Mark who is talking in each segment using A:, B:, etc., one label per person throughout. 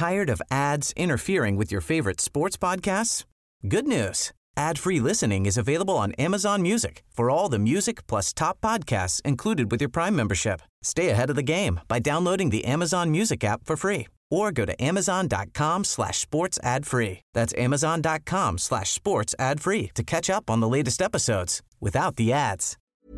A: Tired of ads interfering with your favorite sports podcasts? Good news. Ad-free listening is available on Amazon Music for all the music plus top podcasts included with your Prime membership. Stay ahead of the game by downloading the Amazon Music app for free or go to amazon.com/sports ad free. That's amazon.com/sports ad free to catch up on the latest episodes without the ads.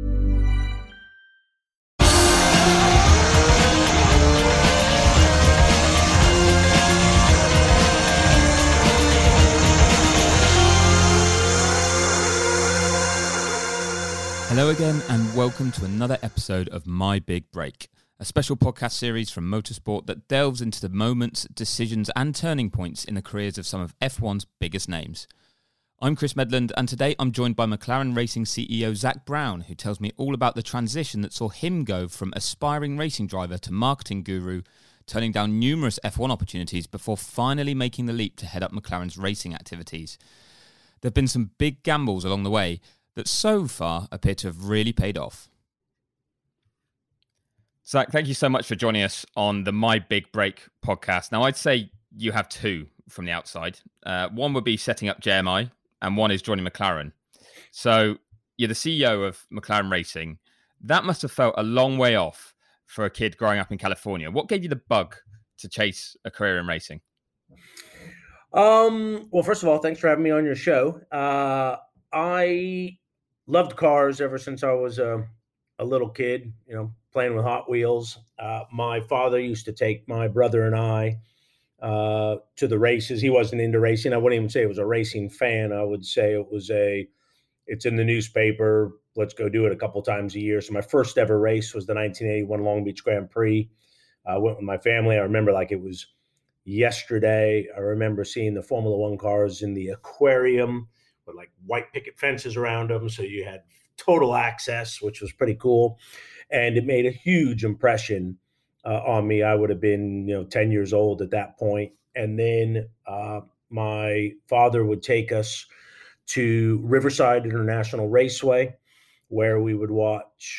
B: Hello again and welcome to another episode of My Big Break, a special podcast series from Motorsport that delves into the moments, decisions and turning points in the careers of some of F1's biggest names. I'm Chris Medland and today I'm joined by McLaren Racing CEO Zak Brown, who tells me all about the transition that saw him go from aspiring racing driver to marketing guru, turning down numerous F1 opportunities before finally making the leap to head up McLaren's racing activities. There have been some big gambles along the way that so far appear to have really paid off. Zak, thank you so much for joining us on the My Big Break podcast. Now, I'd say you have two from the outside. One would be setting up JMI, and one is joining McLaren. So you're the CEO of McLaren Racing. That must have felt a long way off for a kid growing up in California. What gave you the bug to chase a career in racing?
C: Well, first of all, thanks for having me on your show. I loved cars ever since I was a little kid, playing with Hot Wheels. My father used to take my brother and I to the races. He wasn't into racing. I wouldn't even say he was a racing fan. I would say it's in the newspaper. Let's go do it a couple times a year. So my first ever race was the 1981 Long Beach Grand Prix. I went with my family. I remember like it was yesterday. I remember seeing the Formula One cars in the aquarium with like white picket fences around them. So you had total access, which was pretty cool. And it made a huge impression on me. I would have been, 10 years old at that point. And then my father would take us to Riverside International Raceway, where we would watch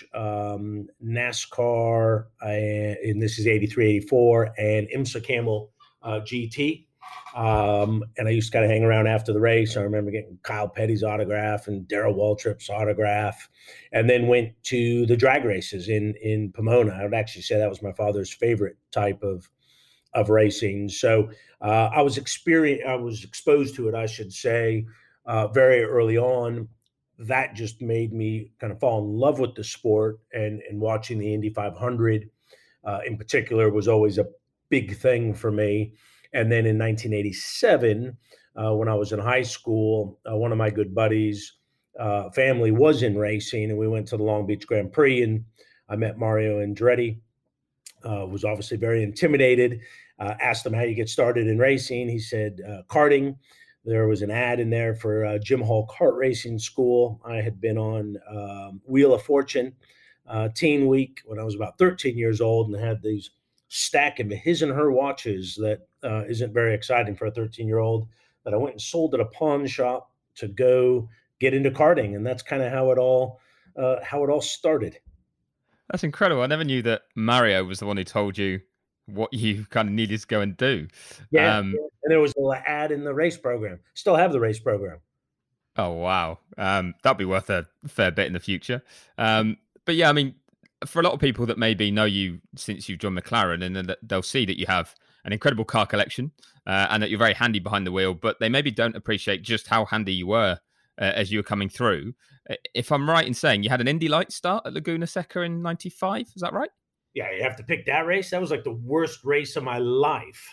C: NASCAR, and this is 83, 84, and IMSA Camel GT. And I used to kind of hang around after the race. I remember getting Kyle Petty's autograph and Darrell Waltrip's autograph, and then went to the drag races in Pomona. I would actually say that was my father's favorite type of racing. So I was exposed to it, I should say, very early on. That just made me kind of fall in love with the sport, and watching the Indy 500 in particular was always a big thing for me. And then in 1987, when I was in high school, one of my good buddies' family was in racing, and we went to the Long Beach Grand Prix, and I met Mario Andretti. Was obviously very intimidated. Asked him how you get started in racing. He said karting. There was an ad in there for Jim Hall Kart Racing School. I had been on Wheel of Fortune Teen Week when I was about 13 years old, and had these stack of his and her watches that isn't very exciting for a 13-year-old, that I went and sold at a pawn shop to go get into karting. And that's kind of how it all started.
B: That's incredible. I never knew that Mario was the one who told you what you kind of needed to go and do.
C: Yeah. And there was an ad in the race program. Still have the race program.
B: Oh, wow. That'd be worth a fair bit in the future. But yeah, I mean, for a lot of people that maybe know you since you've joined McLaren, and then they'll see that you have an incredible car collection and that you're very handy behind the wheel, but they maybe don't appreciate just how handy you were as you were coming through. If I'm right in saying you had an Indy Lights start at Laguna Seca in 95, is that right?
C: Yeah, you have to pick that race. That was like the worst race of my life.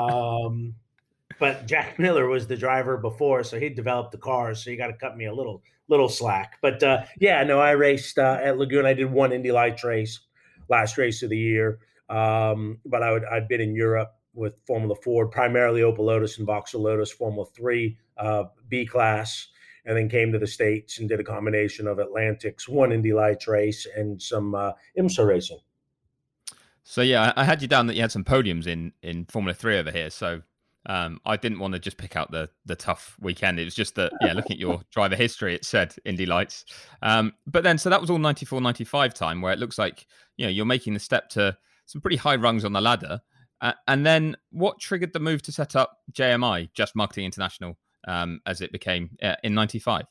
C: But Jack Miller was the driver before, so he developed the cars, so you got to cut me a little slack. But I raced at Laguna. I did one Indy Lights race, last race of the year. But I'd been in Europe with Formula Ford, primarily Opel Lotus and Vauxhall Lotus, Formula 3, B class, and then came to the States and did a combination of Atlantics, one Indy Lights race, and some IMSA racing.
B: So yeah, I had you down that you had some podiums in Formula 3 over here. So I didn't want to just pick out the tough weekend. It was just that, looking at your driver history, it said Indy Lights. But then, so that was all 94, 95 time, where it looks like, you're making the step to some pretty high rungs on the ladder. And then what triggered the move to set up JMI, Just Marketing International, as it became in 95?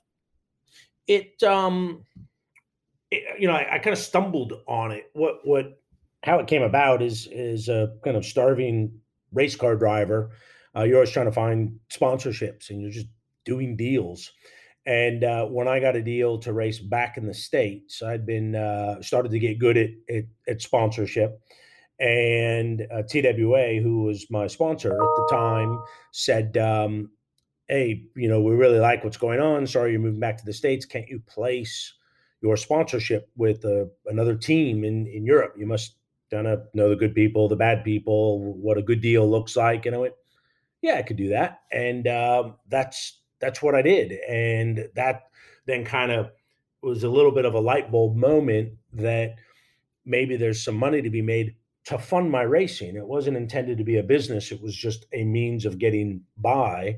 C: I kind of stumbled on it. How it came about is a kind of starving race car driver. You're always trying to find sponsorships, and you're just doing deals. And when I got a deal to race back in the States, I'd been started to get good at sponsorship. And TWA, who was my sponsor at the time, said, hey, we really like what's going on. Sorry, you're moving back to the States. Can't you place your sponsorship with another team in Europe? You must know the good people, the bad people, what a good deal looks like. And I went, yeah, I could do that. And that's what I did. And that then kind of was a little bit of a light bulb moment that maybe there's some money to be made to fund my racing. It wasn't intended to be a business. It was just a means of getting by,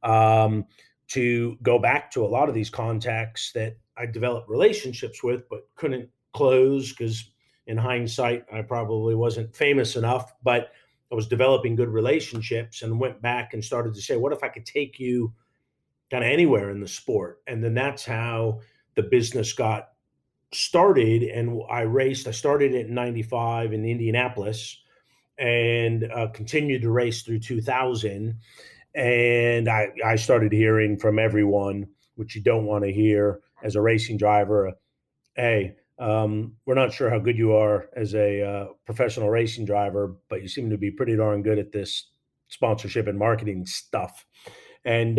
C: to go back to a lot of these contacts that I developed relationships with, but couldn't close because in hindsight, I probably wasn't famous enough, but I was developing good relationships and went back and started to say, what if I could take you kind of anywhere in the sport? And then that's how the business got started. And I started it in 95 in Indianapolis and continued to race through 2000. And I started hearing from everyone, which you don't want to hear as a racing driver, hey, we're not sure how good you are as a professional racing driver, but you seem to be pretty darn good at this sponsorship and marketing stuff. And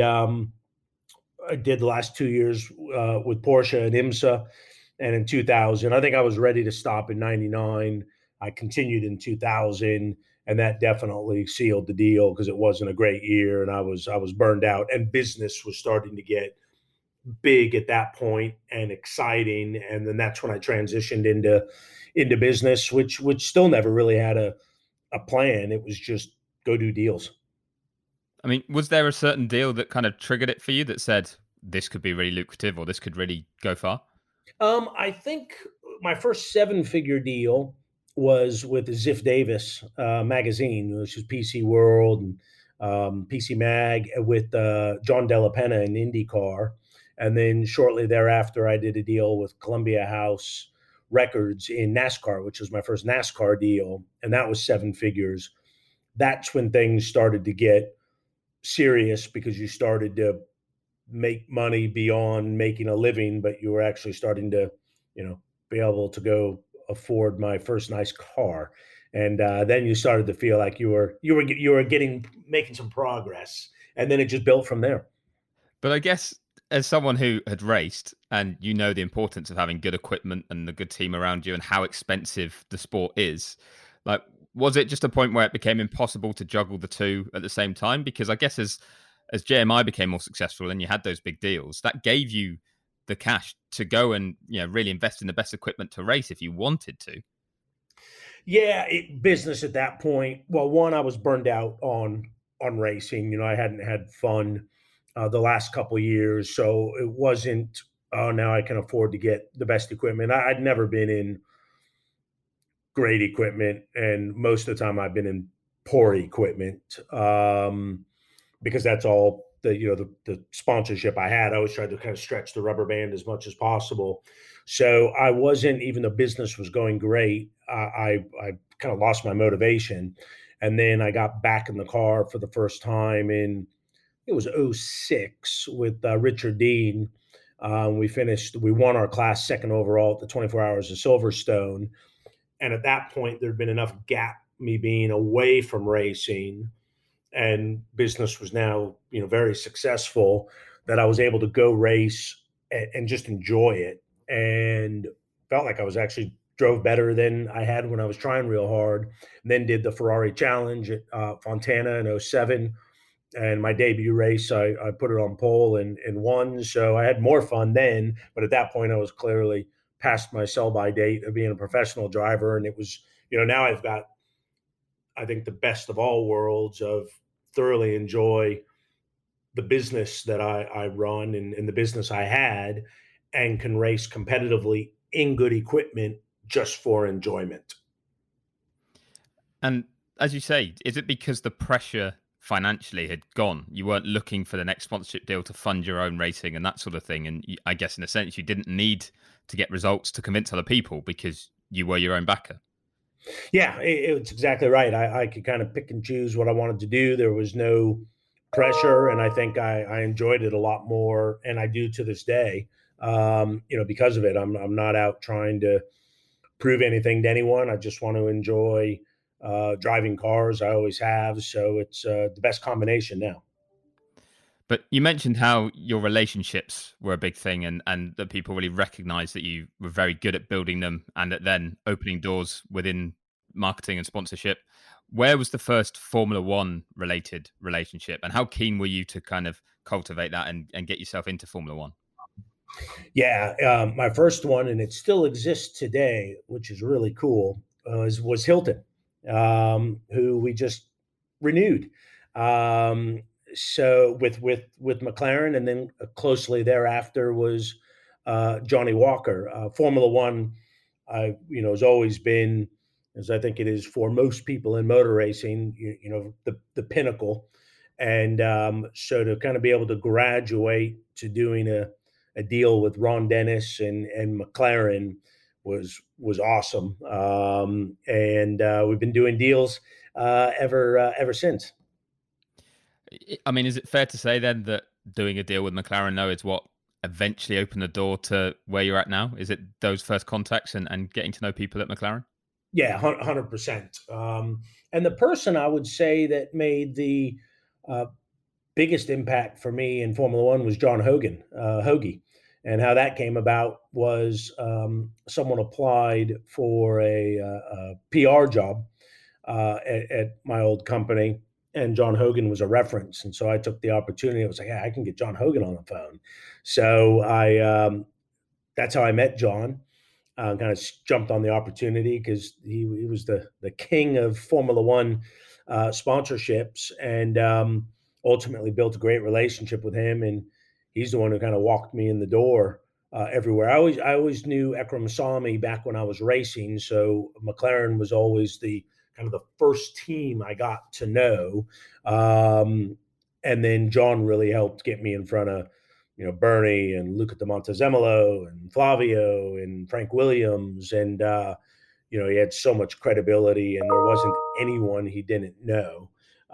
C: I did the last 2 years with Porsche and IMSA. And in 2000, I think I was ready to stop in 99. I continued in 2000, and that definitely sealed the deal because it wasn't a great year, and I was burned out. And business was starting to get big at that point and exciting. And then that's when I transitioned into business, which still never really had a plan. It was just go do deals.
B: I mean, was there a certain deal that kind of triggered it for you that said this could be really lucrative or this could really go far?
C: I think my first 7-figure deal was with the Ziff Davis magazine, which was PC World and PC Mag, with John Della Penna in IndyCar. And then shortly thereafter, I did a deal with Columbia House Records in NASCAR, which was my first NASCAR deal. And that was 7 figures. That's when things started to get serious because you started to make money beyond making a living, but you were actually starting to, be able to go afford my first nice car. And then you started to feel like you were making some progress, and then it just built from there.
B: But I guess as someone who had raced and the importance of having good equipment and the good team around you and how expensive the sport is, like, was it just a point where it became impossible to juggle the two at the same time? Because I guess as JMI became more successful and you had those big deals, that gave you the cash to go and really invest in the best equipment to race if you wanted to.
C: Yeah, business at that point. Well, one, I was burned out on racing. I hadn't had fun the last couple of years, so it wasn't. Oh, now I can afford to get the best equipment. I'd never been in great equipment, and most of the time I've been in poor equipment. Because that's all the sponsorship I had. I always tried to kind of stretch the rubber band as much as possible. So I wasn't, even though business was going great, I kind of lost my motivation. And then I got back in the car for the first time it was 06 with Richard Dean. We won our class second overall at the 24 Hours of Silverstone. And at that point, there'd been enough gap, me being away from racing, and business was now, very successful, that I was able to go race and just enjoy it, and felt like I was actually drove better than I had when I was trying real hard. And then did the Ferrari Challenge at Fontana in 07. And my debut race, I put it on pole and won. So I had more fun then. But at that point, I was clearly past my sell-by date of being a professional driver. And it was, now I've got, I think, the best of all worlds of thoroughly enjoy the business that I run and the business I had, and can race competitively in good equipment just for enjoyment.
B: And as you say, is it because the pressure financially had gone? You weren't looking for the next sponsorship deal to fund your own racing and that sort of thing. And I guess in a sense, you didn't need to get results to convince other people because you were your own backer.
C: Yeah, it's exactly right. I could kind of pick and choose what I wanted to do. There was no pressure, and I think I enjoyed it a lot more, and I do to this day. Because of it, I'm not out trying to prove anything to anyone. I just want to enjoy driving cars. I always have, so it's the best combination now.
B: But you mentioned how your relationships were a big thing and that people really recognized that you were very good at building them and at then opening doors within marketing and sponsorship. Where was the first Formula One related relationship and how keen were you to kind of cultivate that and get yourself into Formula One?
C: Yeah, my first one, and it still exists today, which is really cool, was Hilton, who we just renewed. So with McLaren, and then closely thereafter was Johnny Walker. Formula One, has always been, as I think it is for most people in motor racing, the pinnacle. And so to kind of be able to graduate to doing a deal with Ron Dennis and McLaren was awesome. And we've been doing deals ever since.
B: I mean, is it fair to say then that doing a deal with McLaren though is what eventually opened the door to where you're at now? Is it those first contacts and getting to know people at McLaren?
C: Yeah, 100%. And the person I would say that made the biggest impact for me in Formula One was John Hoagie. And how that came about was someone applied for a PR job at my old company, and John Hogan was a reference. And so I took the opportunity. I was like, hey, I can get John Hogan on the phone. So that's how I met John. Kind of jumped on the opportunity because he was the king of Formula One sponsorships, and ultimately built a great relationship with him. And he's the one who kind of walked me in the door everywhere. I always knew Ekram Sami back when I was racing, so McLaren was always the kind of the first team I got to know. And then John really helped get me in front of, Bernie and Luca de Montezemolo and Flavio and Frank Williams. And, he had so much credibility and there wasn't anyone he didn't know.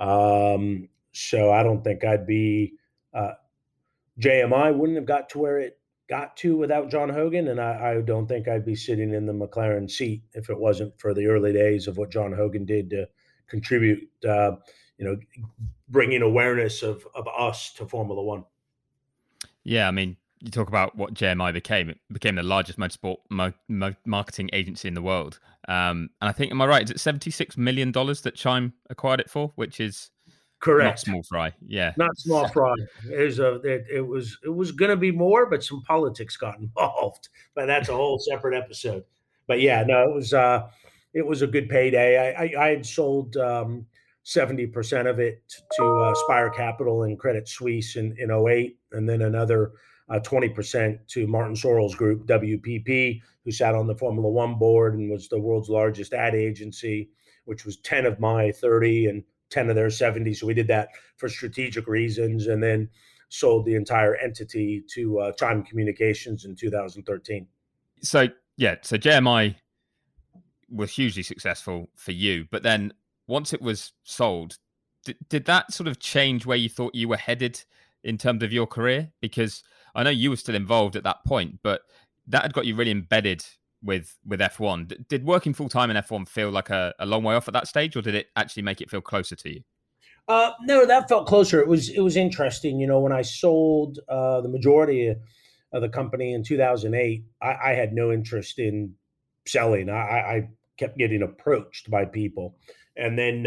C: So I don't think I'd be, JMI wouldn't have got to where it got to without John Hogan. And I don't think I'd be sitting in the McLaren seat if it wasn't for the early days of what John Hogan did to contribute, bringing awareness of us to Formula One.
B: Yeah, I mean, you talk about what JMI became. It became the largest motorsport marketing agency in the world. And I think, am I right? Is it $76 million that Chime acquired it for, which is
C: correct?
B: Not small fry. Yeah,
C: not small fry. It was going to be more, but some politics got involved. But that's a whole separate episode. But yeah, no, it was a good payday. I had sold 70% of it to Spire Capital and Credit Suisse in 2008, and then another 20% to Martin Sorrell's group, WPP, who sat on the Formula One board and was the world's largest ad agency, which was 10 of my 30 and 10 of their 70. So we did that for strategic reasons, and then sold the entire entity to Chime Communications in 2013.
B: So JMI was hugely successful for you, but then once it was sold, did that sort of change where you thought you were headed in terms of your career? Because I know you were still involved at that point, but that had got you really embedded with F1. Did working full-time in F1 feel like a long way off at that stage, or did it actually make it feel closer to you?
C: No, that felt closer. It was interesting. When I sold the majority of the company in 2008, I had no interest in selling. I kept getting approached by people. And then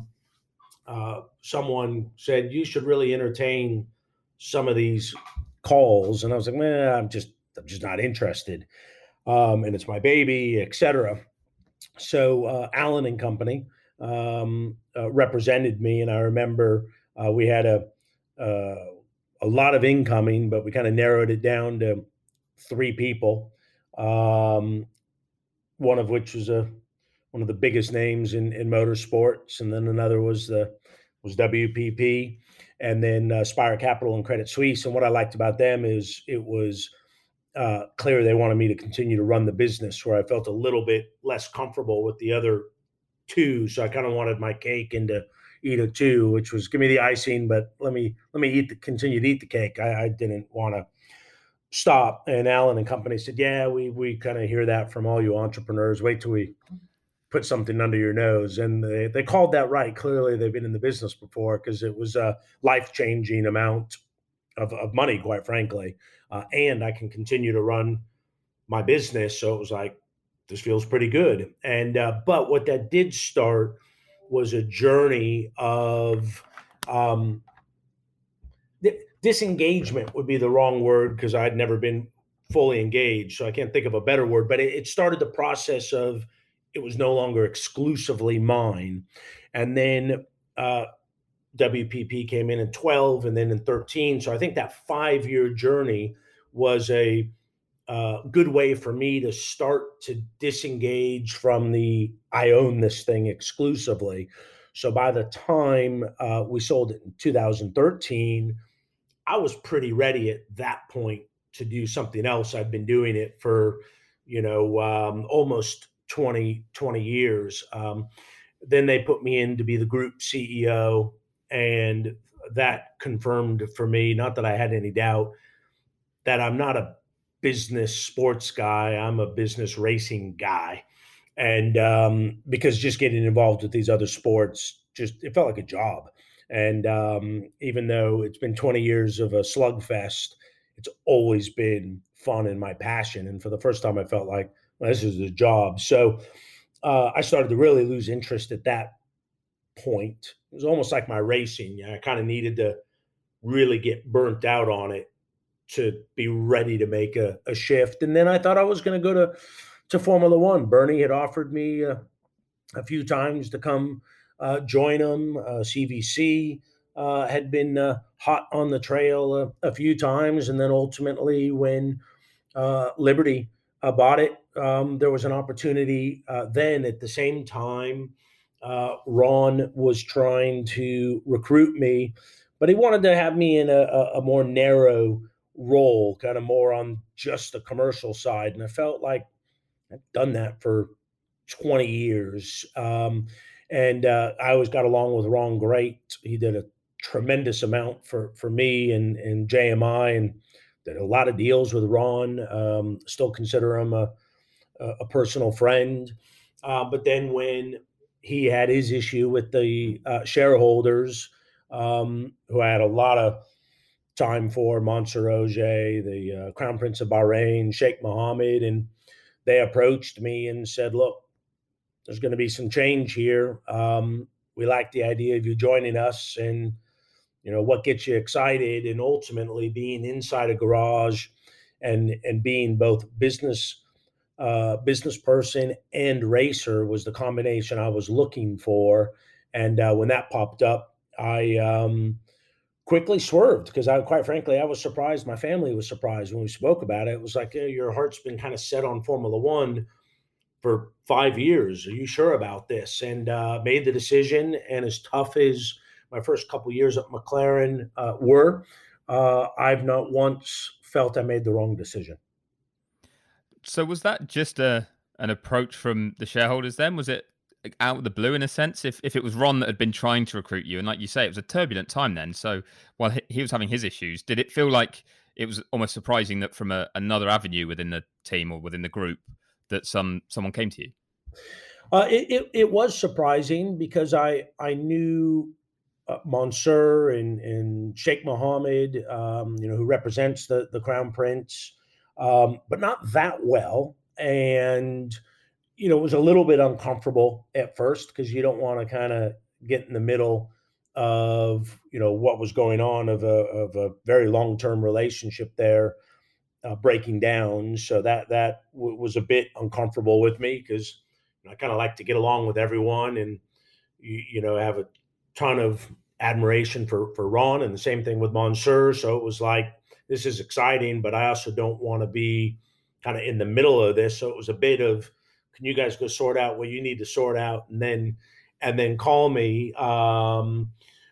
C: someone said, you should really entertain some of these calls. And I was like, I'm just not interested. And it's my baby, et cetera. So Allen and Company represented me. And I remember we had a lot of incoming, but we kind of narrowed it down to 3 people. One of which was a one of the biggest names in motorsports. And then another was WPP, and then Spire Capital and Credit Suisse. And what I liked about them is it was clear they wanted me to continue to run the business, where I felt a little bit less comfortable with the other two. So I kind of wanted my cake and to eat it too, which was give me the icing, but let me continue to eat the cake. I didn't want to stop. And Alan and company said, yeah, we kind of hear that from all you entrepreneurs. Wait till we put something under your nose. And they called that right. Clearly they've been in the business before, because it was a life-changing amount of money, quite frankly. And I can continue to run my business. So it was like, this feels pretty good. And but what that did start was a journey of disengagement would be the wrong word, because I'd never been fully engaged. So I can't think of a better word, but it started the process of it was no longer exclusively mine. And then WPP came in 12 and then in 13. So I think that 5-year journey was a good way for me to start to disengage from the I own this thing exclusively. So by the time we sold it in 2013, I was pretty ready at that point to do something else. I've been doing it for, almost 20 years. Then they put me in to be the group CEO, and that confirmed for me, not that I had any doubt, that I'm not a business sports guy. I'm a business racing guy. And because just getting involved with these other sports, it felt like a job. And even though it's been 20 years of a slugfest, it's always been fun and my passion. And for the first time, I felt like, well, this is a job. So I started to really lose interest at that point. It was almost like my racing. I kind of needed to really get burnt out on it to be ready to make a shift. And then I thought I was going to go to Formula One. Bernie had offered me a few times to come join them. CVC had been hot on the trail a few times. And then ultimately when Liberty bought it, there was an opportunity then. At the same time, Ron was trying to recruit me, but he wanted to have me in a more narrow role, kind of more on just the commercial side. And I felt like I've done that for 20 years. And I always got along with Ron great. He did a tremendous amount for me and JMI, and did a lot of deals with Ron. Still consider him a personal friend. But then when he had his issue with the shareholders, who I had a lot of time for, Mansour Ogier, the Crown Prince of Bahrain, Sheikh Mohammed, and they approached me and said, look, there's going to be some change here. We like the idea of you joining us, and what gets you excited. And ultimately being inside a garage and being both business person and racer was the combination I was looking for. And when that popped up, I quickly swerved, because quite frankly, I was surprised. My family was surprised when we spoke about it. It was like, your heart's been kind of set on Formula One for 5 years. Are you sure about this? And made the decision. And as tough as my first couple of years at McLaren were, I've not once felt I made the wrong decision.
B: So was that just an approach from the shareholders then? Was it out of the blue in a sense? If it was Ron that had been trying to recruit you, and like you say, it was a turbulent time then. So while he was having his issues, did it feel like it was almost surprising that from another avenue within the team or within the group that someone came to you?
C: It was surprising, because I knew Mansour and Sheikh Mohammed, who represents the Crown Prince, but not that well. And, it was a little bit uncomfortable at first, because you don't want to kind of get in the middle of, what was going on of a very long-term relationship there breaking down. So that was a bit uncomfortable with me, because I kind of like to get along with everyone, and, have a ton of admiration for Ron, and the same thing with Mansour. So it was like, this is exciting, but I also don't want to be kind of in the middle of this. So it was a bit of can you guys go sort out what you need to sort out, and then call me. I'm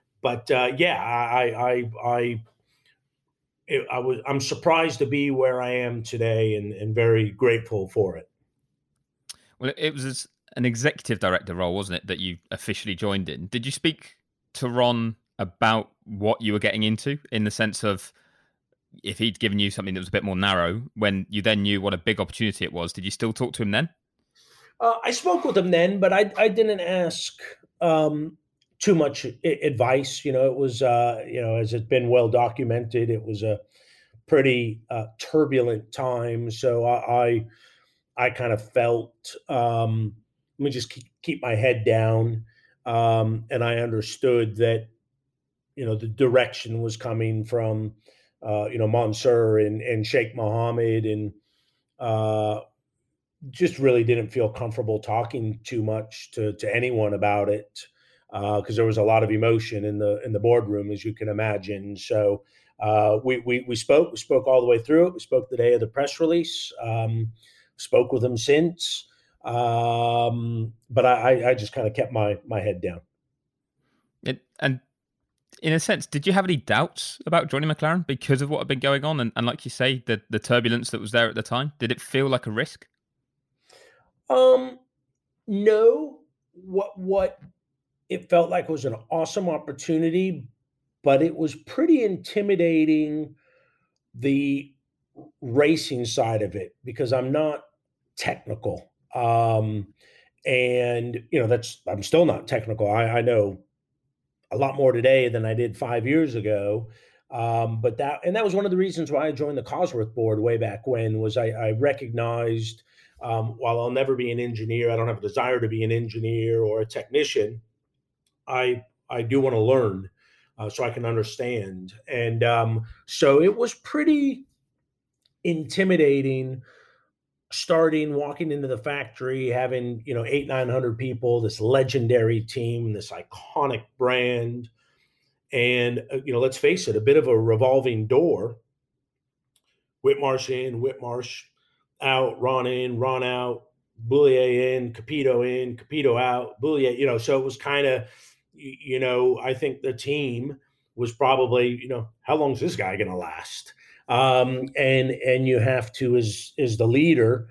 C: surprised to be where I am today, and very grateful for it.
B: Well, it was an executive director role, wasn't it, that you officially joined in? Did you speak to Ron about what you were getting into, in the sense of if he'd given you something that was a bit more narrow, when you then knew what a big opportunity it was? Did you still talk to him then?
C: I spoke with him then, but I didn't ask too much advice. It was, as it's been well documented, it was a pretty turbulent time. So I kind of felt, let me just keep my head down. And I understood that, the direction was coming from, Mansour and Sheikh Mohammed, and just really didn't feel comfortable talking too much to anyone about it, because there was a lot of emotion in the boardroom, as you can imagine. So we spoke all the way through it. We spoke the day of the press release. Spoke with him since, but I just kind of kept my head down.
B: And in a sense, did you have any doubts about joining McLaren because of what had been going on? And like you say, the turbulence that was there at the time, did it feel like a risk?
C: No. What it felt like was an awesome opportunity, but it was pretty intimidating, the racing side of it, because I'm not technical. And I'm still not technical. I know a lot more today than I did 5 years ago. But that was one of the reasons why I joined the Cosworth board way back when, was I recognized, while I'll never be an engineer, I don't have a desire to be an engineer or a technician, I do want to learn, so I can understand. And so it was pretty intimidating, walking into the factory, having 800-900 people, this legendary team, this iconic brand, and let's face it, a bit of a revolving door. Whitmarsh in, Whitmarsh out, Ron in, Ron out, Boullier in, Capito out, Boullier. So it was kind of, I think the team was probably, how long is this guy going to last? And you have to, as the leader,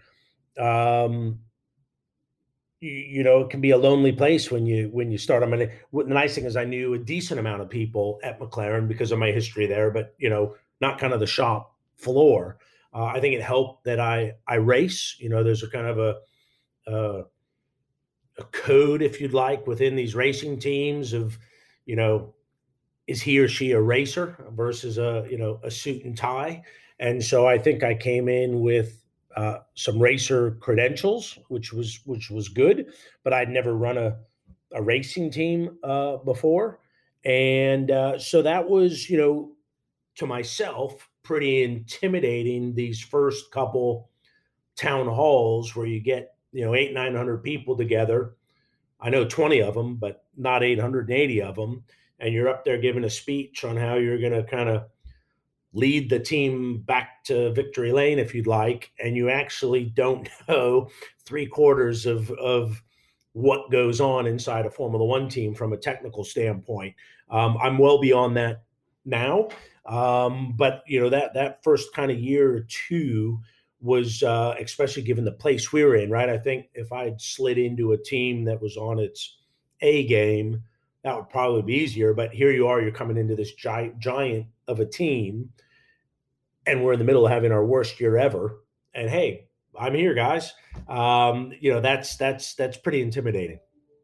C: it can be a lonely place when you start. I mean, the nice thing is I knew a decent amount of people at McLaren because of my history there, but not kind of the shop floor. I think it helped that I race. There's a kind of a code, if you'd like, within these racing teams of, is he or she a racer versus a suit and tie? And so I think I came in with some racer credentials, which was good, but I'd never run a racing team before. And so that was, to myself, pretty intimidating, these first couple town halls where you get, 800-900 people together. I know 20 of them, but not 880 of them. And you're up there giving a speech on how you're going to kind of lead the team back to victory lane, if you'd like, and you actually don't know 3/4 of what goes on inside a Formula One team from a technical standpoint. I'm well beyond that now, but that first kind of year or two was, especially given the place we were in, right? I think if I'd slid into a team that was on its A game, that would probably be easier. But here you are, you're coming into this giant of a team, and we're in the middle of having our worst year ever. And hey, I'm here, guys. That's pretty intimidating.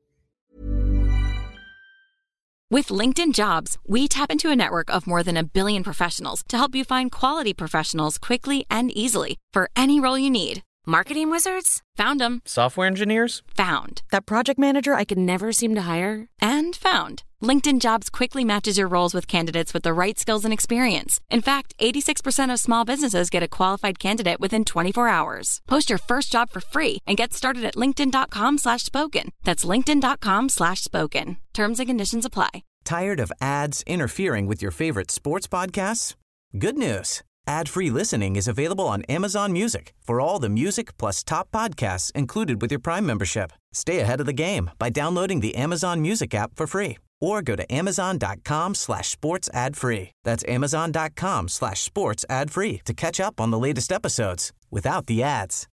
D: With LinkedIn Jobs, we tap into a network of more than 1 billion professionals to help you find quality professionals quickly and easily for any role you need. Marketing wizards? Found them.
E: Software engineers?
D: Found.
F: That project manager I could never seem to hire?
D: And found. LinkedIn Jobs quickly matches your roles with candidates with the right skills and experience. In fact, 86% of small businesses get a qualified candidate within 24 hours. Post your first job for free and get started at linkedin.com/spoken. That's linkedin.com/spoken. Terms and conditions apply.
A: Tired of ads interfering with your favorite sports podcasts? Good news. Ad-free listening is available on Amazon Music for all the music plus top podcasts included with your Prime membership. Stay ahead of the game by downloading the Amazon Music app for free or go to amazon.com/sports ad free. That's amazon.com/sports ad free to catch up on the latest episodes without the ads.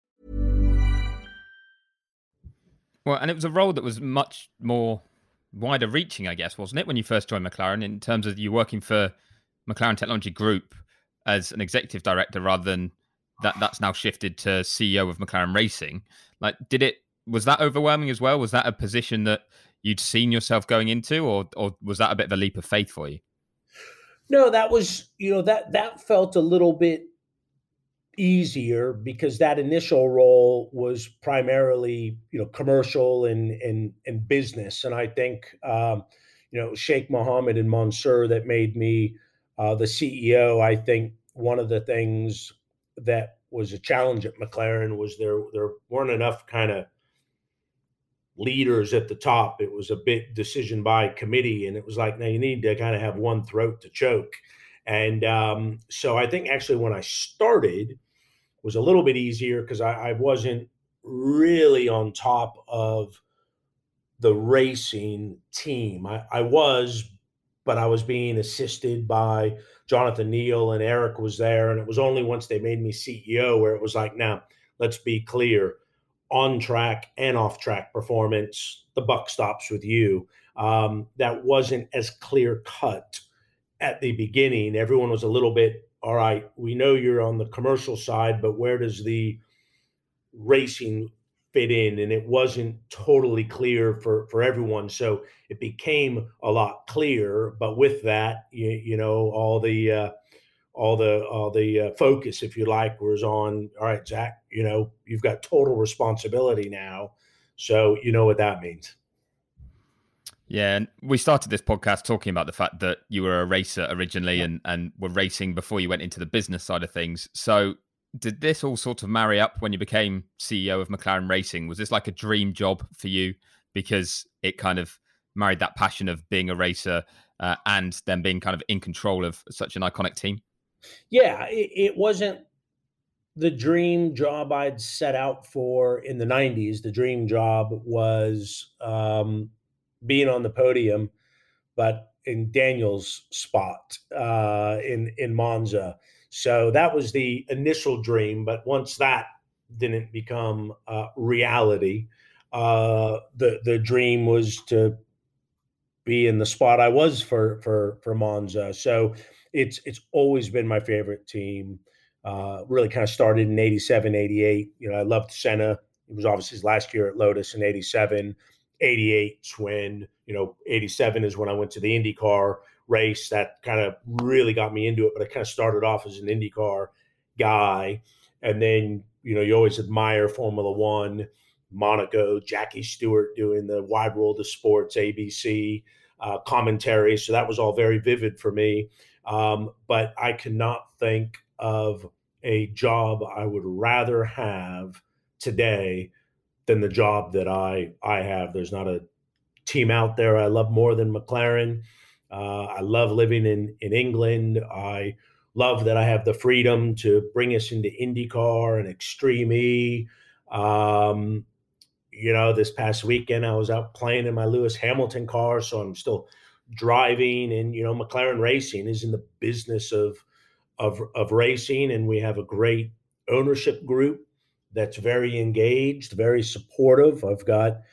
B: Well, and it was a role that was much more wider reaching, I guess, wasn't it, when you first joined McLaren, in terms of you working for McLaren Technology Group as an executive director rather than that's now shifted to CEO of McLaren Racing. Like, was that overwhelming as well? Was that a position that you'd seen yourself going into, or was that a bit of a leap of faith for you?
C: No, that was, that felt a little bit easier because that initial role was primarily, commercial and business. And I think, Sheikh Mohammed and Mansour that made me the CEO. I think one of the things that was a challenge at McLaren was there weren't enough kind of leaders at the top. It was a bit decision by committee, and it was like, now you need to kind of have one throat to choke. And so I think actually when I started was a little bit easier because I wasn't really on top of the racing team. I was, but I was being assisted by Jonathan Neal, and Eric was there. And it was only once they made me CEO where it was like, now let's be clear, on track and off track performance, the buck stops with you. That wasn't as clear cut at the beginning. Everyone was a little bit, all right, we know you're on the commercial side, but where does the racing fit in? And it wasn't totally clear for everyone. So it became a lot clearer. But with that, all the focus, if you like, was on, all right, Zach, you've got total responsibility now. So you know what that means.
B: Yeah, and we started this podcast talking about the fact that you were a racer originally and were racing before you went into the business side of things. So did this all sort of marry up when you became CEO of McLaren Racing? Was this like a dream job for you because it kind of married that passion of being a racer and then being kind of in control of such an iconic team?
C: Yeah, it wasn't the dream job I'd set out for in the 90s. The dream job was being on the podium, but in Daniel's spot in Monza. So that was the initial dream. But once that didn't become reality, the dream was to be in the spot I was for Monza. So it's always been my favorite team. Really kind of started in 87, 88. I loved Senna. It was obviously his last year at Lotus in 87. 88's when, 87 is when I went to the IndyCar race. That kind of really got me into it, but I kind of started off as an IndyCar guy. And then, you always admire Formula One, Monaco, Jackie Stewart doing the Wide World of Sports, ABC commentary. So that was all very vivid for me. But I cannot think of a job I would rather have today than the job that I have. There's not a team out there I love more than McLaren. I love living in England. I love that I have the freedom to bring us into IndyCar and Extreme E. This past weekend I was out playing in my Lewis Hamilton car, so I'm still driving. And McLaren Racing is in the business of racing, and we have a great ownership group that's very engaged, very supportive. I've got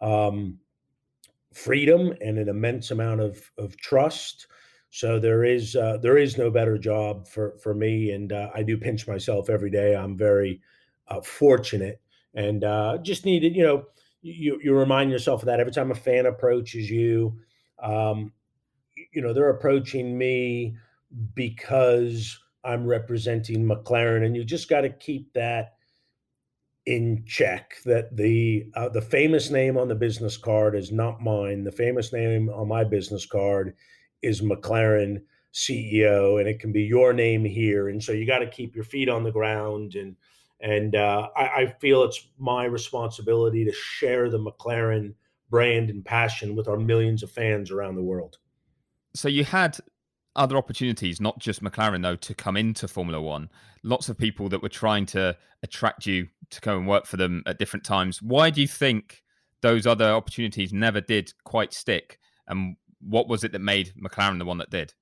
C: freedom and an immense amount of trust. So there is no better job for me, and I do pinch myself every day. I'm very fortunate, and just needed. You remind yourself of that every time a fan approaches you. They're approaching me because I'm representing McLaren, and you just got to keep that in check, that the famous name on the business card is not mine. The famous name on my business card is McLaren CEO, and it can be your name here. And so you got to keep your feet on the ground. And I feel it's my responsibility to share the McLaren brand and passion with our millions of fans around the world.
B: So you had other opportunities, not just McLaren though, to come into Formula One. Lots of people that were trying to attract you to go and work for them at different times. Why do you think those other opportunities never did quite stick? And what was it that made McLaren the one that did?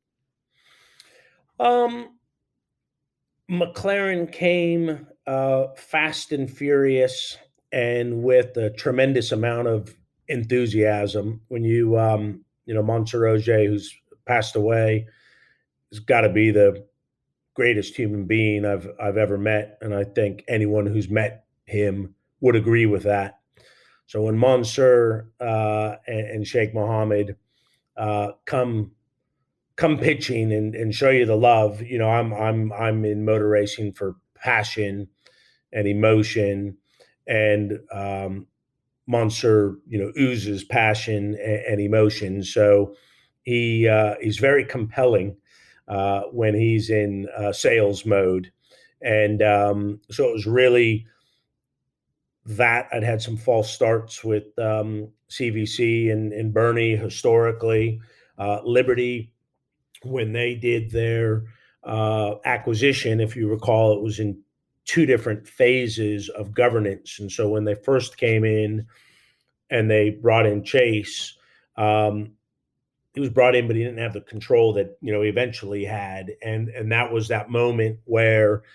C: McLaren came fast and furious and with a tremendous amount of enthusiasm. When Monsieur Ogier, who's passed away, has got to be the greatest human being I've ever met, and I think anyone who's met him would agree with that. So when Monsieur and Sheikh Mohammed come pitching and show you the love, I'm in motor racing for passion and emotion, and Monsieur oozes passion and emotion. So he's very compelling when he's in sales mode, and so it was really that. I'd had some false starts with CVC and Bernie historically. Liberty, when they did their acquisition, if you recall, it was in two different phases of governance. And so when they first came in and they brought in Chase, he was brought in, but he didn't have the control that, he eventually had. And that was that moment where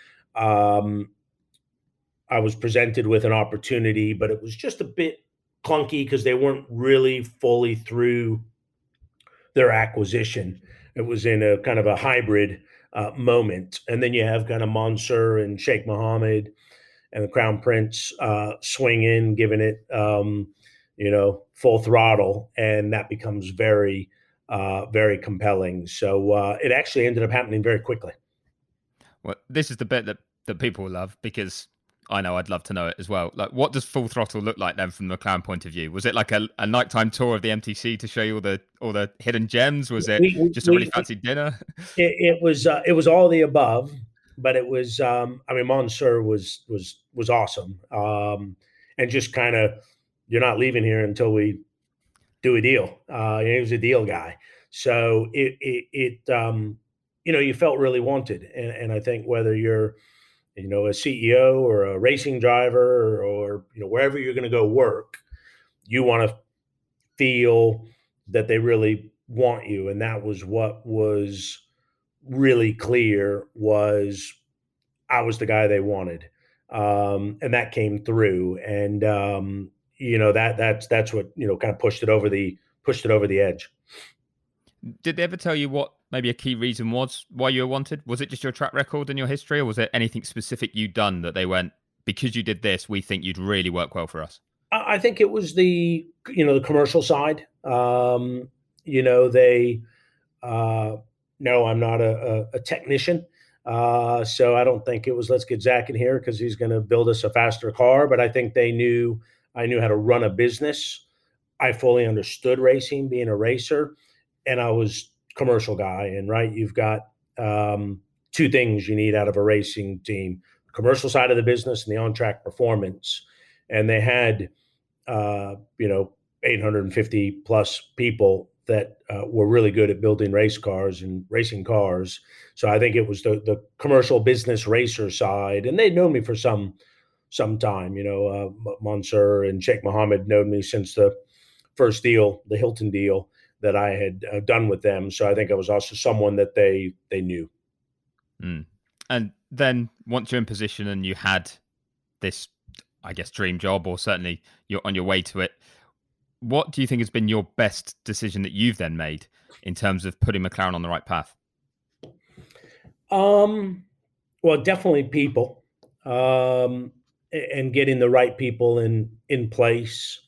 C: I was presented with an opportunity, but it was just a bit clunky because they weren't really fully through their acquisition. It was in a kind of a hybrid moment. And then you have kind of Monsieur and Sheikh Mohammed and the Crown Prince swing in, giving it, full throttle. And that becomes very, very compelling. So it actually ended up happening very quickly.
B: Well, this is the bit that people love, because I know I'd love to know it as well. Like, what does full throttle look like then from the McLaren point of view? Was it like a nighttime tour of the MTC to show you all the hidden gems? Was it just a really fancy dinner?
C: It was all of the above, but it was Monsieur was awesome, and just kind of, you're not leaving here until we do a deal. He was a deal guy, so it you felt really wanted, and I think whether you're a CEO or a racing driver or wherever you're going to go work, you want to feel that they really want you. And that was what was really clear, was I was the guy they wanted. And that came through. And, that's what, kind of pushed it over the edge.
B: Did they ever tell you what maybe a key reason was why you were wanted? Was it just your track record and your history, or was there anything specific you'd done that they went, because you did this, we think you'd really work well for us?
C: I think it was the commercial side. They no, I'm not a technician. So I don't think it was, let's get Zach in here because he's going to build us a faster car. But I think I knew how to run a business. I fully understood racing, being a racer, and I was commercial guy. And right, you've got two things you need out of a racing team: commercial side of the business and the on-track performance. And they had 850 plus people that were really good at building race cars and racing cars. So I think it was the commercial business racer side, and they'd known me for some time. Monsieur and Sheikh Mohammed known me since the first deal, the Hilton deal that I had done with them. So I think I was also someone that they knew.
B: Mm. And then once you're in position and you had this, I guess, dream job, or certainly you're on your way to it, what do you think has been your best decision that you've then made in terms of putting McLaren on the right path?
C: Well, definitely people, and getting the right people in place.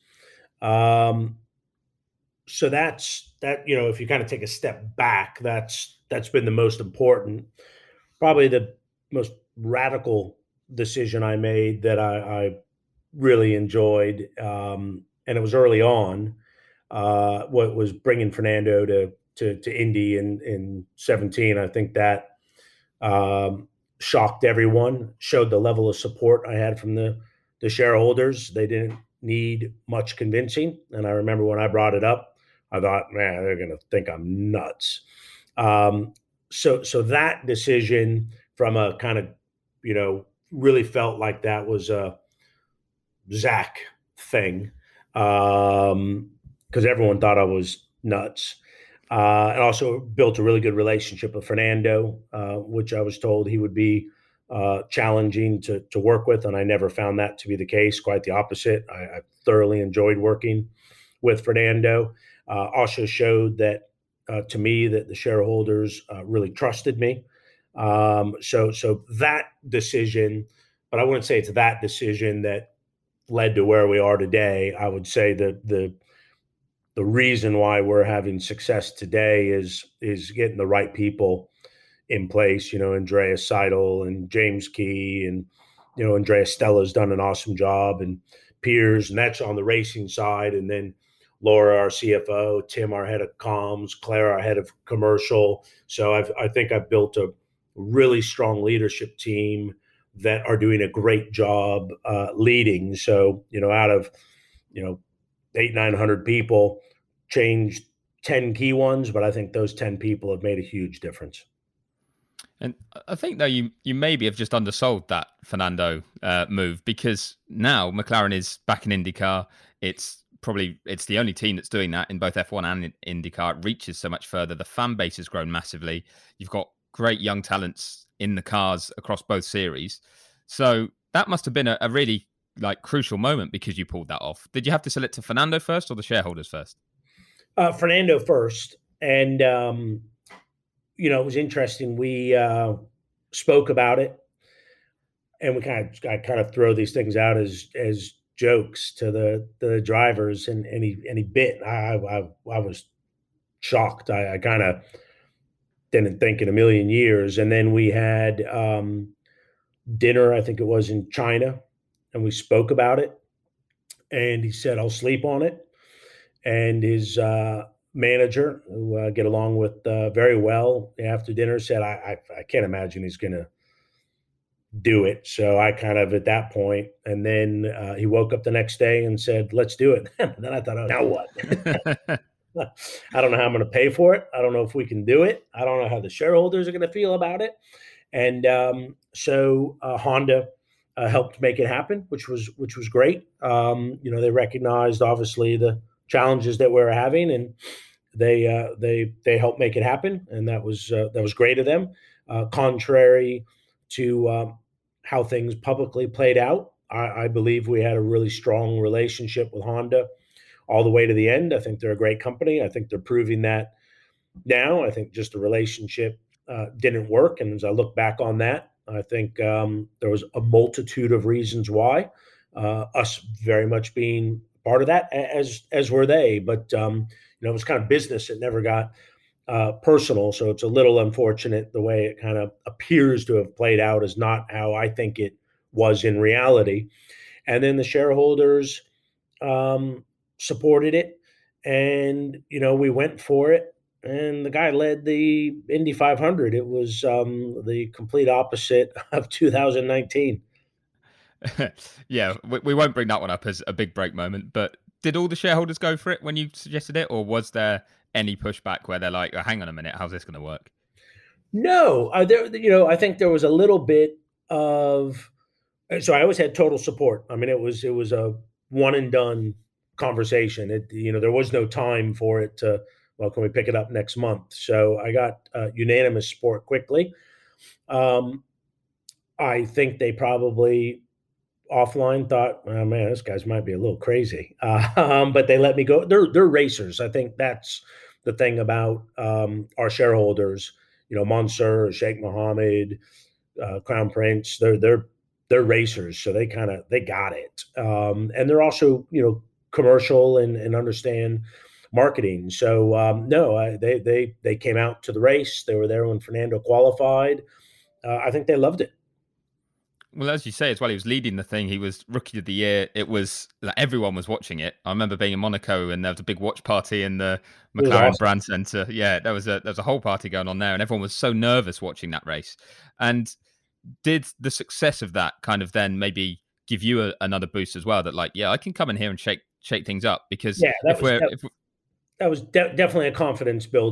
C: So that's that, if you kind of take a step back, that's been the most important, probably the most radical decision I made that I really enjoyed. And it was early on, what was bringing Fernando to Indy in 17. I think that shocked everyone, showed the level of support I had from the shareholders. They didn't need much convincing. And I remember when I brought it up, I thought, man, they're going to think I'm nuts. So that decision from a kind of, really felt like that was a Zach thing, because everyone thought I was nuts. And also built a really good relationship with Fernando, which I was told he would be challenging to work with, and I never found that to be the case. Quite the opposite. I thoroughly enjoyed working with Fernando. Also showed that to me that the shareholders really trusted me. So that decision, but I wouldn't say it's that decision that led to where we are today. I would say that the reason why we're having success today is getting the right people in place. Andreas Seidel and James Key, and Andreas Stella's done an awesome job, and Piers, and that's on the racing side, and then Laura, our CFO, Tim, our head of comms, Claire, our head of commercial. So I think I've built a really strong leadership team that are doing a great job leading. So out of 800-900 people, changed 10 key ones, but I think those 10 people have made a huge difference.
B: And I think, though, you maybe have just undersold that Fernando move, because now McLaren is back in IndyCar. It's the only team that's doing that in both F1 and IndyCar. It reaches so much further. The fan base has grown massively. You've got great young talents in the cars across both series. So that must have been a really crucial moment, because you pulled that off. Did you have to sell it to Fernando first or the shareholders first?
C: Fernando first. And, it was interesting. We spoke about it, and I kind of throw these things out as jokes to the drivers, and he bit. I was shocked. I kind of didn't think in a million years. And then we had dinner, I think it was in China, and we spoke about it. And he said, "I'll sleep on it." And his manager, who I get along with very well, after dinner said, I can't imagine he's going to do it. So I kind of at that point, and then he woke up the next day and said, "Let's do it." And then I thought, oh, now what? I don't know how I'm going to pay for it. I don't know if we can do it. I don't know how the shareholders are going to feel about it. And so Honda helped make it happen, which was great. They recognized obviously the challenges that we're having, and they helped make it happen, and that was great of them. Contrary to how things publicly played out, I believe we had a really strong relationship with Honda all the way to the end. I think they're a great company. I think they're proving that now. I think just the relationship didn't work, and as I look back on that, I think there was a multitude of reasons why, us very much being part of that, as were they. But it was kind of business. It never got personal. So it's a little unfortunate the way it kind of appears to have played out is not how I think it was in reality. And then the shareholders supported it, and we went for it. And the guy led the Indy 500. It was the complete opposite of 2019.
B: Yeah, we won't bring that one up as a big break moment, but did all the shareholders go for it when you suggested it, or was there any pushback where they're like, oh, hang on a minute, how's this going to work?
C: No, I think there was a little bit of, so I always had total support. I mean, it was a one and done conversation. There was no time for it to, well, can we pick it up next month? So I got unanimous support quickly. I think they probably offline thought, oh man, this guy's might be a little crazy. But they let me go. They're racers. I think that's the thing about our shareholders, Mansour, Sheikh Mohammed, Crown Prince, they're racers. So they got it. And they're also, commercial and understand marketing. So no, they came out to the race. They were there when Fernando qualified. I think they loved it.
B: Well, as you say as well, he was leading the thing. He was Rookie of the Year. It was everyone was watching it. I remember being in Monaco, and there was a big watch party in the McLaren awesome. Brand Center. Yeah, there was a whole party going on there, and everyone was so nervous watching that race. And did the success of that kind of then maybe give you another boost as well? That I can come in here and shake things up, because
C: that was definitely a confidence builder.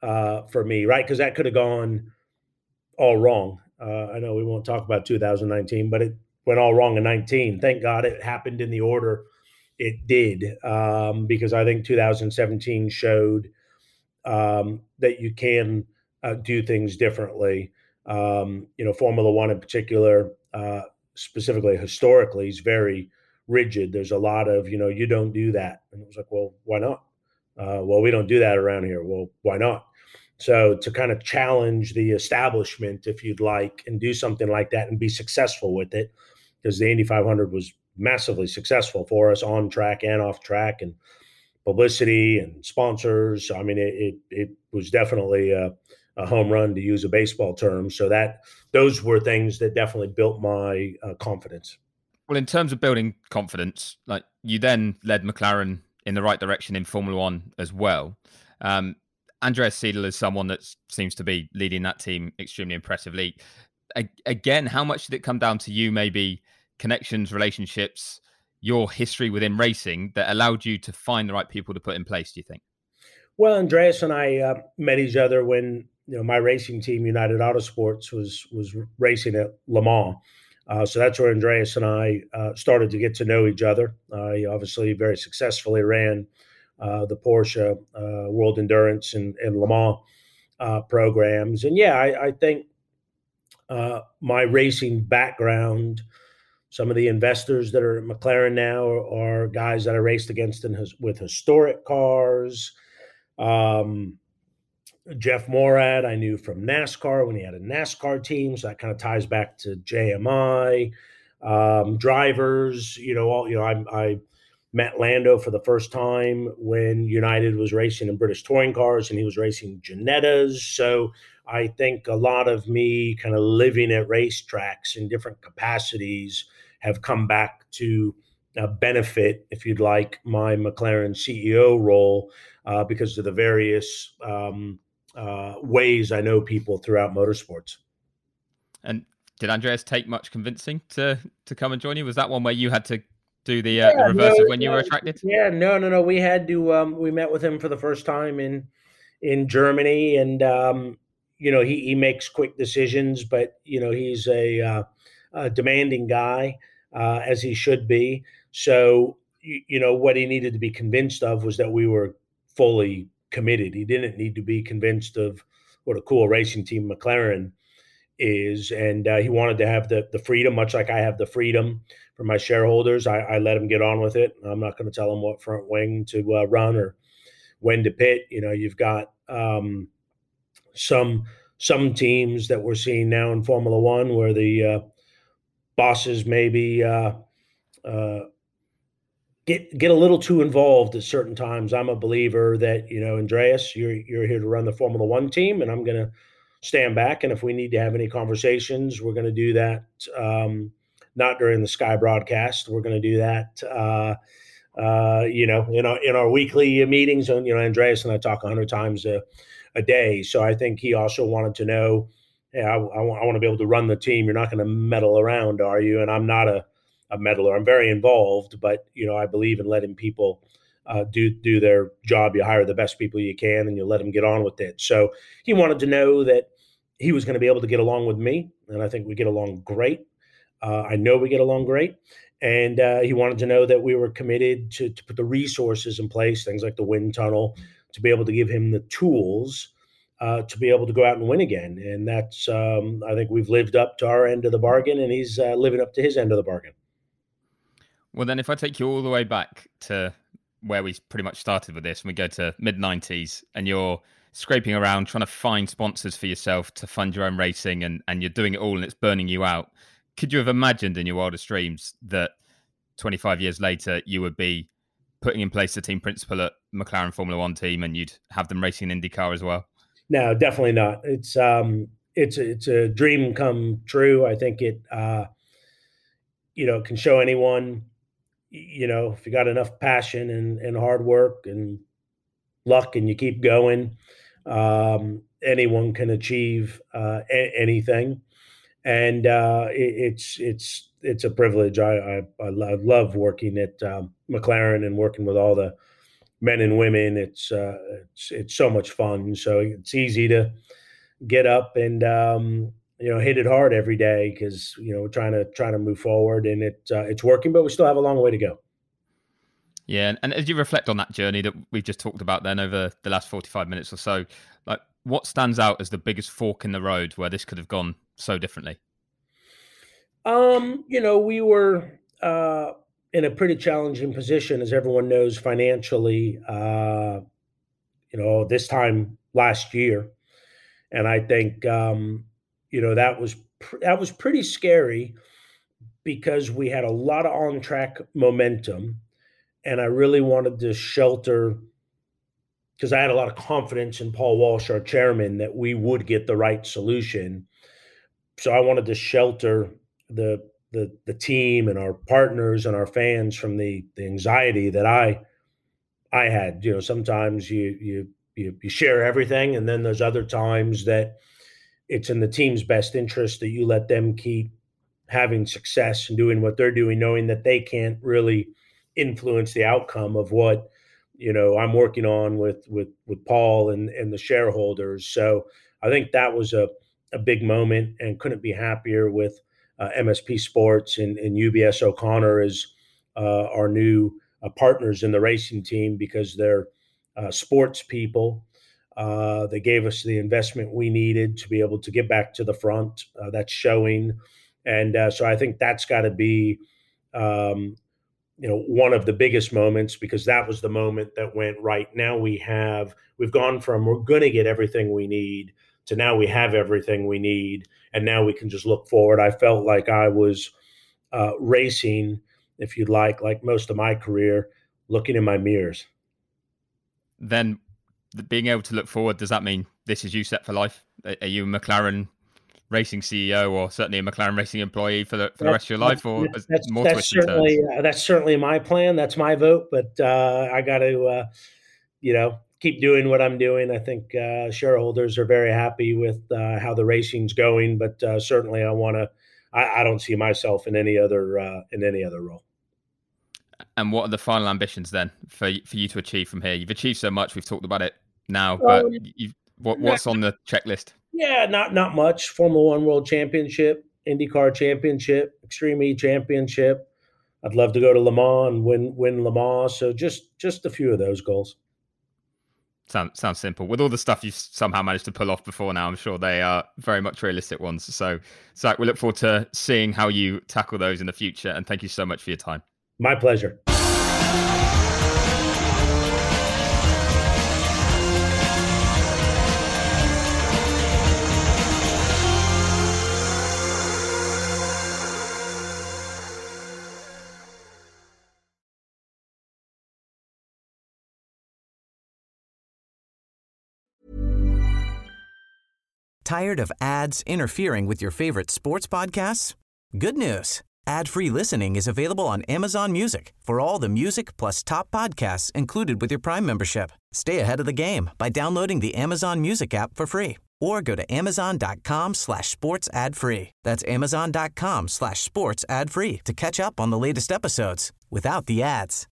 C: for me, right? Because that could have gone all wrong. I know we won't talk about 2019, but it went all wrong in 19. Thank God it happened in the order it did, because I think 2017 showed that you can do things differently. Formula One in particular, specifically historically, is very rigid. There's a lot of, you don't do that. And it was like, well, why not? Well, we don't do that around here. Well, why not? So to kind of challenge the establishment, if you'd like, and do something like that and be successful with it, because the Indy 500 was massively successful for us on track and off track, and publicity and sponsors. I mean, it was definitely a home run, to use a baseball term. So those were things that definitely built my confidence.
B: Well, in terms of building confidence, like, you then led McLaren in the right direction in Formula One as well. Andreas Seidl is someone that seems to be leading that team extremely impressively. Again, how much did it come down to you, maybe connections, relationships, your history within racing, that allowed you to find the right people to put in place, do you think?
C: Well, Andreas and I met each other when my racing team, United Autosports, was racing at Le Mans. So that's where Andreas and I started to get to know each other. He obviously very successfully ran the Porsche World Endurance and Le Mans programs. And yeah, I think my racing background, some of the investors that are at McLaren now are guys that I raced against with historic cars. Jeff Morad, I knew from NASCAR when he had a NASCAR team, so that kind of ties back to JMI. Drivers, I met Lando for the first time when United was racing in British touring cars, and he was racing Ginettas. So I think a lot of me kind of living at racetracks in different capacities have come back to benefit, if you'd like, my McLaren CEO role because of the various ways I know people throughout motorsports.
B: And did Andreas take much convincing to come and join you? Was that one where you had to do the reverse of when you were attracted?
C: Yeah, no. We had to. We met with him for the first time in Germany, and he makes quick decisions, but he's a demanding guy, as he should be. So what he needed to be convinced of was that we were fully committed. He didn't need to be convinced of what a cool racing team McLaren is, and he wanted to have the freedom, much like I have the freedom for my shareholders. I let him get on with it. I'm not going to tell him what front wing to run or when to pit. You've got some teams that we're seeing now in Formula One where the bosses maybe get a little too involved at certain times. I'm a believer that, Andreas, you're here to run the Formula One team, and I'm going to stand back. And if we need to have any conversations, we're going to do that. Not during the Sky broadcast. We're going to do that, in our weekly meetings. And, Andreas and I talk 100 times a day. So I think he also wanted to know, hey, I want to be able to run the team. You're not going to meddle around, are you? And I'm not a meddler. I'm very involved, but I believe in letting people do their job. You hire the best people you can, and you let them get on with it. So he wanted to know that he was going to be able to get along with me, and I think we get along great. I know we get along great, and he wanted to know that we were committed to put the resources in place, things like the wind tunnel, to be able to give him the tools to be able to go out and win again. And that's I think we've lived up to our end of the bargain, and he's living up to his end of the bargain.
B: Well, then if I take you all the way back to where we pretty much started with this, and we go to mid-90s, and you're scraping around trying to find sponsors for yourself to fund your own racing, and you're doing it all and it's burning you out. Could you have imagined in your wildest dreams that 25 years later you would be putting in place the team principal at McLaren Formula One team, and you'd have them racing in IndyCar as well? No,
C: definitely not. It's a dream come true. I think it can show anyone, if you got enough passion and hard work and luck and you keep going, anyone can achieve anything. And it's a privilege. I love working at McLaren and working with all the men and women. It's so much fun. So it's easy to get up and hit it hard every day because we're trying to move forward, and it's working, but we still have a long way to go.
B: Yeah, and as you reflect on that journey that we've just talked about then over the last 45 minutes or so, like what stands out as the biggest fork in the road where this could have gone so differently?
C: We were in a pretty challenging position, as everyone knows, financially, this time last year. And I think, that was pretty scary because we had a lot of on-track momentum. And I really wanted to shelter, because I had a lot of confidence in Paul Walsh, our chairman, that we would get the right solution. So I wanted to shelter the team and our partners and our fans from the anxiety that I had. Sometimes you share everything, and then there's other times that it's in the team's best interest that you let them keep having success and doing what they're doing, knowing that they can't really influence the outcome of what I'm working on with Paul and the shareholders. So I think that was a big moment, and couldn't be happier with MSP Sports and UBS O'Connor as our new partners in the racing team, because they're sports people. They gave us the investment we needed to be able to get back to the front. That's showing. And so I think that's got to be one of the biggest moments, because that was the moment that went right. Now we've gone from we're going to get everything we need to now we have everything we need, and now we can just look forward. I felt like I was racing, if you'd like most of my career, looking in my mirrors.
B: Then being able to look forward, does that mean this is you set for life? Are you a McLaren Racing CEO, or certainly a McLaren Racing employee for the rest of your life, or more twists and turns?
C: That's certainly my plan. That's my vote, but I got to, keep doing what I'm doing. I think shareholders are very happy with how the racing's going, but certainly I don't see myself in any other role.
B: And what are the final ambitions then for you to achieve from here? You've achieved so much. We've talked about it now, but what's on the checklist? Yeah,
C: not much. Formula One World Championship, IndyCar Championship, Extreme E Championship. I'd love to go to Le Mans and win Le Mans. So just a few of those goals.
B: Sounds simple. With all the stuff you've somehow managed to pull off before now, I'm sure they are very much realistic ones. So, Zach, we look forward to seeing how you tackle those in the future. And thank you so much for your time.
C: My pleasure.
A: Tired of ads interfering with your favorite sports podcasts? Good news. Ad-free listening is available on Amazon Music for all the music plus top podcasts included with your Prime membership. Stay ahead of the game by downloading the Amazon Music app for free, or go to amazon.com/sports ad free. That's amazon.com/sports ad free to catch up on the latest episodes without the ads.